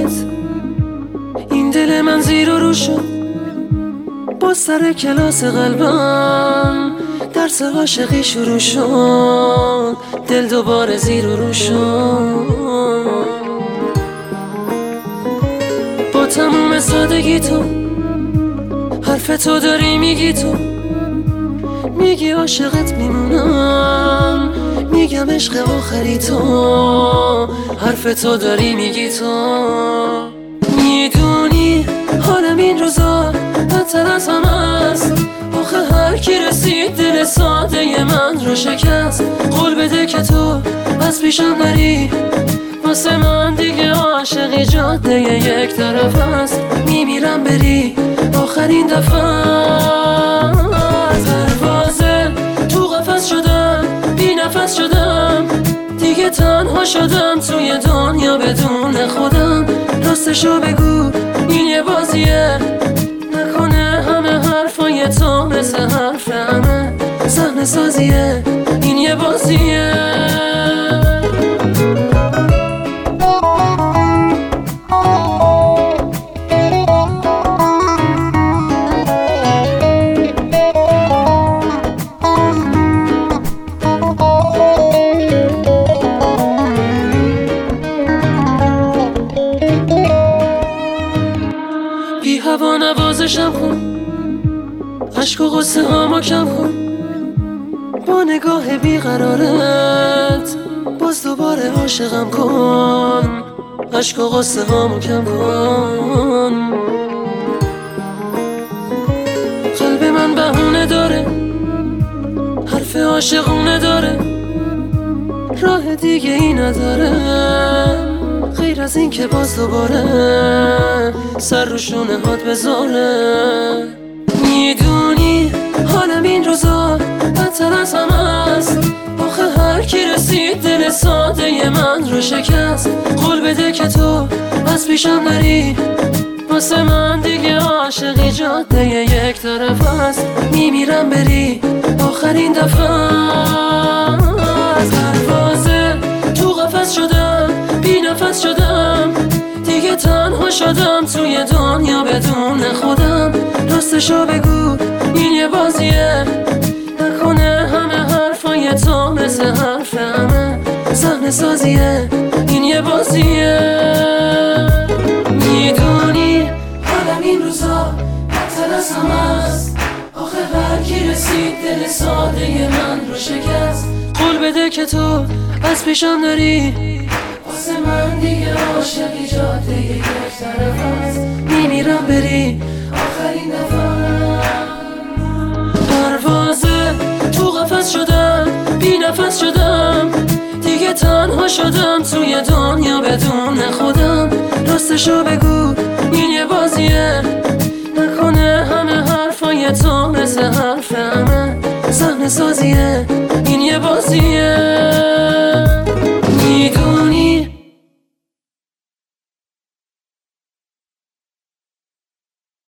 اومد این دل من زیر و رو شد، با سر کلاس قلبم درس عاشقی شروع شد، دل دوباره زیر و رو شد. با تموم سادگی تو حرف تو داری میگی، تو میگی عاشقت میمونم، میگم عشق آخری تو، حرف تو داری میگی تو. میدونی حالم این روزا بدتر از همه است، آخه هر کی رسید دل ساده من رو شکست. قول بده که تو از پیشم نری، واسه من دیگه عاشقی جاده یک طرف است. میمیرم بری آخرین دفعه، پروازه تو قفس شدم، بی نفس شدم، دیگه تنها شدم توی دنیا بدون خودم. راستشو بگو این یه بازیه، نکنه همه حرفای تو مثل حرف همه صحنه سازیه، این یه بازیه. بی هوا نوازشم کن، عشق و غصه هامو کم کن، با نگاه بیقرارت باز دوباره عاشقم کن، عشق و غصه هامو کم کن. قلب من بهونه داره، حرف عاشقونه داره، راه دیگه ای نداره غیر از این که باز دوباره سر رو شونه هات بذاره. میدونی حالم این روزا بدتر از همه است، آخه هر کی رسید دل ساده من رو شکست. قول بده که تو از پیشم نری، واسه من دیگه عاشقی جاده یک طرف است. میمیرم بری آخرین دفعه، پروازه تو قفس شدم، بی نفس شدم، دیگه تنها شدم توی دنیا بدون خودم. راستشو بگو این یه بازیه، نکنه همه حرفای تو مثل حرف همه صحنه سازیه، این یه بازیه. میدونی حالم این روزا بدتر از همه است، آخه هر کی رسید دل ساده من رو شکست. قول بده که تو از پیشم نری، واسه من دیگه عاشقی جاده یک طرف است. میمیرم بری آخرین دفعه، پروازه تو قفس شدم، بی نفس شدم، دیگه تنها شدم توی دنیا بدون خودم. راستشو بگو این یه بازیه، نکنه همه حرفای تو مثل حرف همه صحنه سازیه، این یه بازیه.